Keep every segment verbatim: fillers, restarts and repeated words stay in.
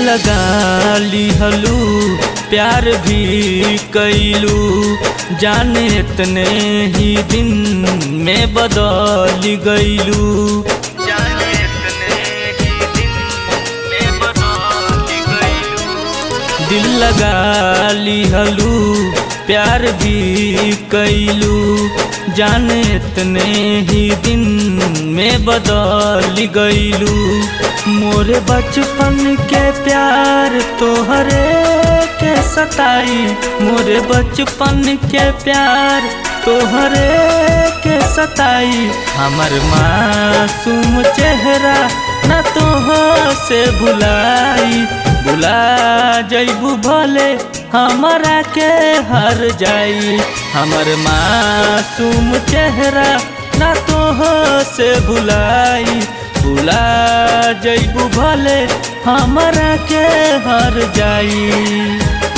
लगा लिहलू प्यार भी कैलू जाने इतने ही दिन में बदल गईलू जाने इतने ही दिन में बदल गईलू दिल लगा लिहलू प्यार भी कैलू जाने इतने ही दिन में बदल गईलू मोरे बचपन के प्यार तोहरे के सताई मोरे बचपन के प्यार तोहरे के सताई हमर मासूम चेहरा न तोह से भुलाई भुला जइबू भले हमरा के हर जाई हमर मासूम चेहरा न तोह से भुलाई भुला जइबू भले हमरा के हर जाई।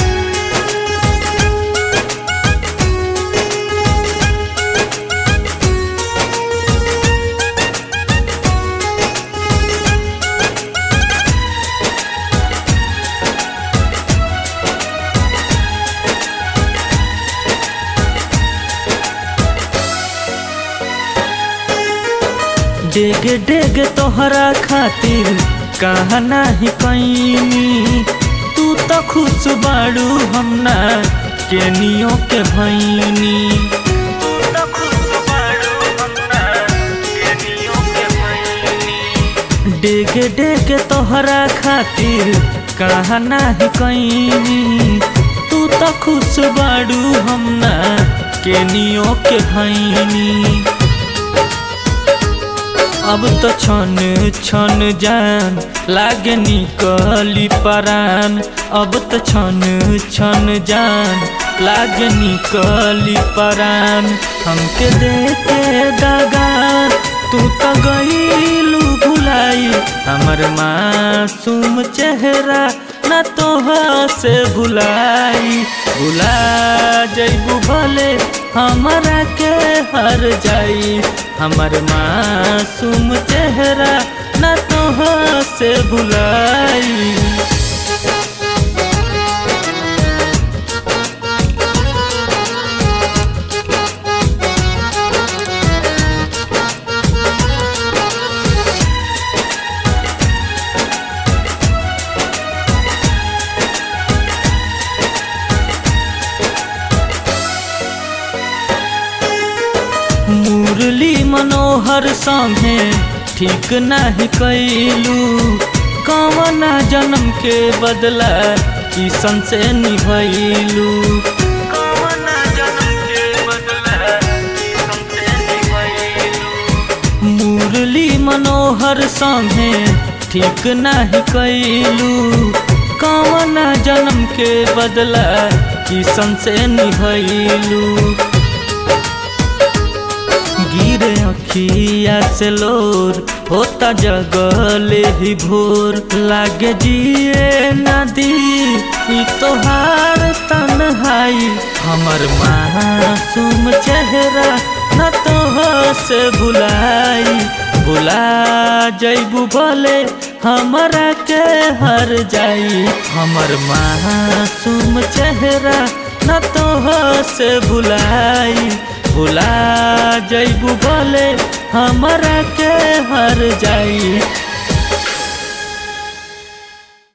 डेग डेग तोहरा खातिर कहा नाही कैनी तू तो खुश बाड़ू हम ना केनियो के भैनी तू तो खुश बाड़ू हम ना केनियो के भैनी डेग डेग तोहरा खातिर कहा नाही कैनी तू तो खुश बाड़ू हम ना केनियो के भैनी अब तो छन छन जान लागे निकली परान अब तो छन छन जान लागे निकली परान हमके देखे दगा तू तो गईलू भुलाई हमर मासूम चेहरा न तोह से भुलाई भुला जइबू भले हमरा के हर जाई हमर मासूम चेहरा न तोह से भुलाई। मुरली मनोहर संगे ठीक नहीं कैलू कवना जन्म के बदला किसन से निभैलू कवना जन्म के बदला किसन से निभैलू मुरली मनोहर संगे ठीक नहीं कैलू कवना जन्म के बदला किसन से निभैलू गिरे अखिया से लोर होता जगले ही भोर लागे जिए नदी ई तोहार तन्हाई हमर मासूम चेहरा न तोह से भुलाई भुला जइबू भले हमरा के हर जाई हमर मासूम चेहरा न तोह से भुलाई भुला जइबू भले हमरा के हर जाई।